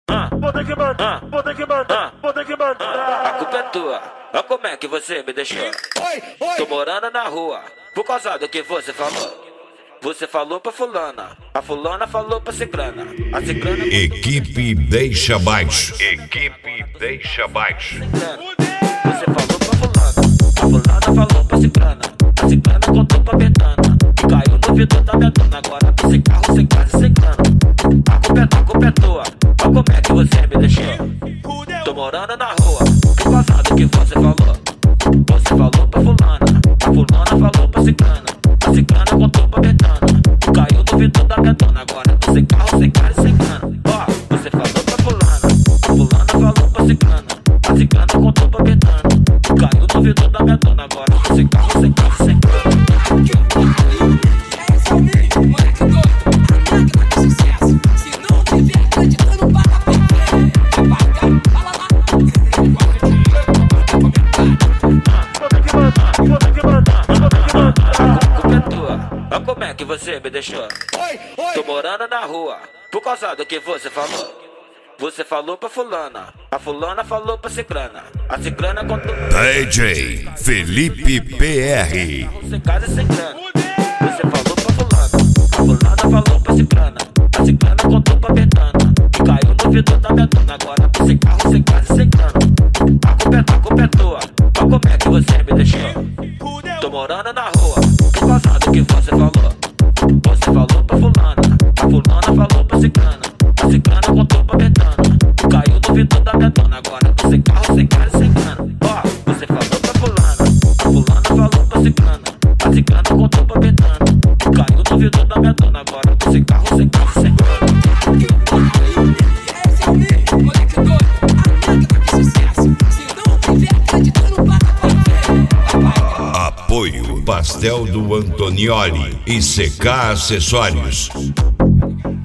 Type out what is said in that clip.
Vou ter que mandar. A culpa é tua, olha como é que você me deixou. Tô morando na rua, por causa do que você falou. Você falou pra fulana, a fulana falou pra ciclana, a ciclana... Equipe Deixa Baixo. Você falou pra fulana, a fulana falou pra ciclana, a ciclana contou pra Betana, e caiu no vidro da Betana. Agora esse carro sem casa sem grana. A culpa é tua, olha como é que você me deixou. Tô morando na rua, por causa do que você falou. Você falou pra fulana, a fulana falou pra ciclana, a ciclana contou pra Betana, e caiu no vidro da Betana. Agora sem carro sem casa sem grana. Ó, você falou pra fulana, a fulana falou pra ciclana, a ciclana contou pra Betana, e caiu no vidro da Betana. Agora sem carro sem casa sem grana. Moleque doido, a máquina de sucesso. Se não tiver acreditando, bata pra frente. Fala lá. A culpa é tua, olha como é que você me deixou. Tô morando na rua, por causa do que você falou. Você falou pra fulana, a fulana falou pra ciclana, a ciclana contou... DJ Felipe PR. Sem casa sem grana. Você falou pra fulana, a fulana falou pra ciclana, a ciclana contou pra Betana, e caiu no vidro da Betana. Agora sem carro, sem casa, sem grana. A culpa é tua, olha como é que você me deixou. Tô morando na rua, por causa do que você falou. Você falou pra fulana, a fulana falou pra ciclana, a ciclana contou pra Betana, e caiu no vidro da Betana. Agora sem carro, sem casa, sem grana. Ó, você falou pra fulana, a fulana falou pra ciclana, a ciclana contou pra Betana, e caiu no vidro da Betana. Agora sem carro, sem casa, sem grana. Esse é o meu, moleque doido, a máquina de sucesso. Se não tiver acreditando, bata pra frente. Apoio Pastel do Antonioli e CK Acessórios.